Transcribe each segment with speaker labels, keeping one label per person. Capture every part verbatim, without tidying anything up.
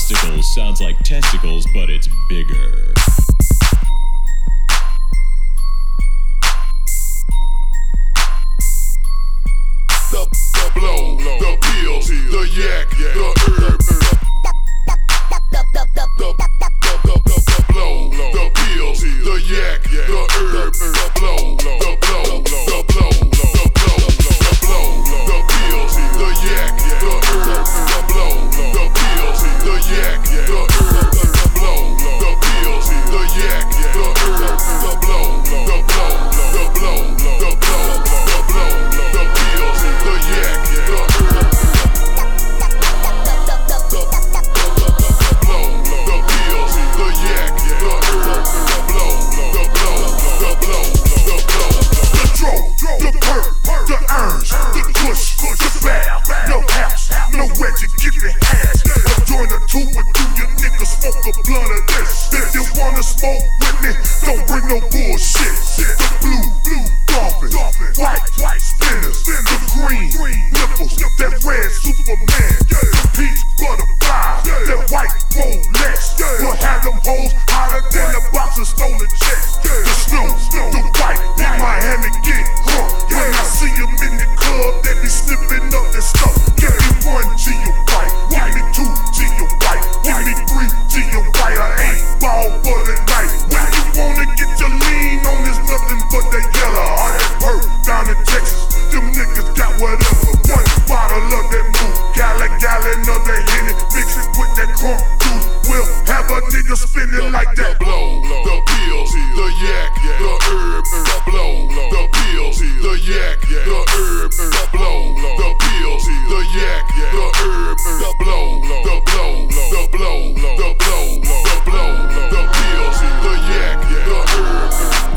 Speaker 1: Frosticles sounds like testicles, but it's bigger.
Speaker 2: The, the blow, the pills, the yak, the herb. The, the, the, the, the, the blow, the pills, the yak, the herb. The blow, the blow, the blow, the blow, the blow, the pills, the yak, the herb. The blow, the pills, the yak, the herb. The blow, the pills, the yak, the herb. The blow, the blow, the blow, the blow, the blow, the pills, the yak, the herb. The perk, the urge, the push, the bag, no house, nowhere to get the hash. I join a two with you, you niggas smoke a blunt of this. If you wanna smoke with me, don't bring no bullshit. The blue, blue dolphin, white, white spinners, the green, nipples, that red Superman, the peach butterfly, that white Rolex, will have them hoes hotter than a box of stolen checks. The snow, the white, in Miami get crunk. When I see them in the club, they be snipping up their stuff. Give me one G your white, give me two G your white, give me three G your white. I ain't ball for the night. When you wanna get your lean on, there's nothing but the yellow. All that perk down in Texas, them niggas got whatever. One bottle of that move, gallon, gallon of that Henny, mix it with that crunk juice. We'll have a nigga spinning like that. The blow, the pills, the yak, the herb. The blow, the pills, the yak, the herb. The blow, the pills, the yak, the herb. The blow, the blow, the blow, the blow, the blow, the pills, the yak, the herb.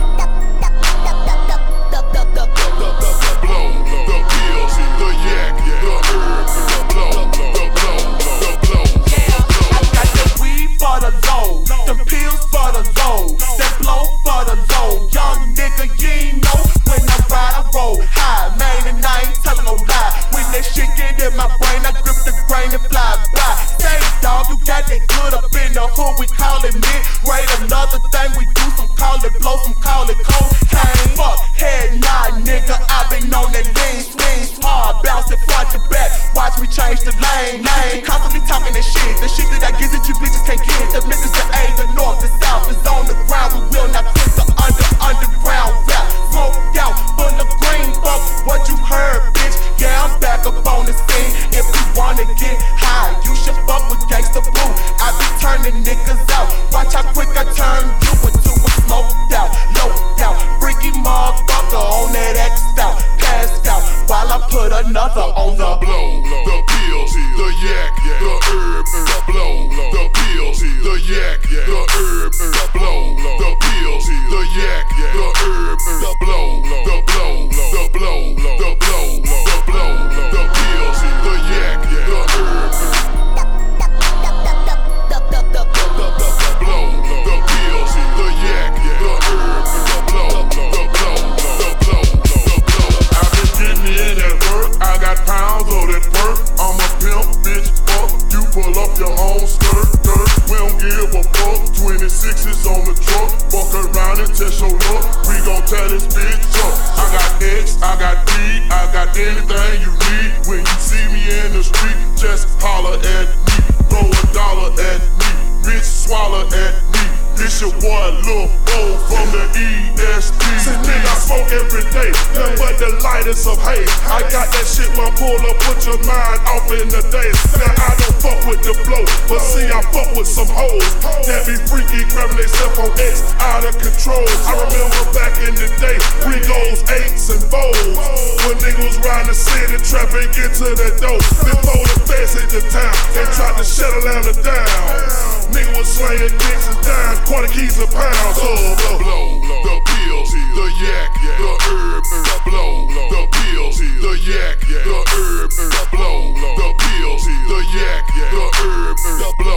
Speaker 2: The blow, the pills, the yak, the herb. The blow, the blow, the blow.
Speaker 3: Yeah, I got the weed for the low, the pills for the low, that blow for the low. Young nigga, you ain't know when I ride, I roll high, man, and I ain't telling no lie. When that shit get in my brain, I grip the grain and fly by. Say, dog, you got that good up in the hood, we call it mid. Right, another thing we do, some call it blow, some call it cocaine. Fuck, head nod, nigga, I been on that lean, swing hard, bounce it front to back. Watch me change the lane, lane. Constantly talking that shit, the shit that I give that you bitches can't get. The Memphis, the A, the North, the South is on the ground. We will not quit the under, underground rap. Smoked out, full of green, fuck what you heard, bitch. Yeah, I'm back up on the scene. If you wanna get high, you should fuck with Gangsta Boo. I be turning niggas out. Watch how quick I turn you into a smoked out, low out, freaky motherfucker on that X out, passed out, while I put another on the
Speaker 2: blow, the pills, the yak, the herb. The blow, the pills, the yak, the herb. The blow, the pills, the yak, the herb. The blow, the blow, the blow, the blow, the blow, the pills, the yak, the herb. The blow, the pills, the yak, the herb. The blow, the blow, the blow, the blow. I've been getting in that work, I got pounds of that perk. I'm a pimp, bitch, fuck. You pull up your own skirt, skirt. We don't give a fuck. twenty-sixes on the truck. Fuck around and test your luck. We gon' tear this bitch up. I got X, I got D, I got anything you need. When you see me in the street, just holler at me. Throw a dollar at me, bitch, swallow at me. This your boy Lil Bo from the E S P. See, nigga, I smoke every day, nothing but the lightest of hate. I got that shit when I pull up, put your mind off in the days. Now I don't fuck with the blow, but see I fuck with some hoes that be freaky, grabbing themselves on X, out of control. I remember back in the day, we goes eights and fours, when niggas was riding the city, trapping, get to the door. Before the feds hit the town, they tried to shut Atlanta down. Nigga was slaying dicks and dying, quarter keys a pound. So the blow, the pills, the yak, the herb. The blow, the pills, the yak, the herb. The blow, the pills, the yak, the herb. The blow.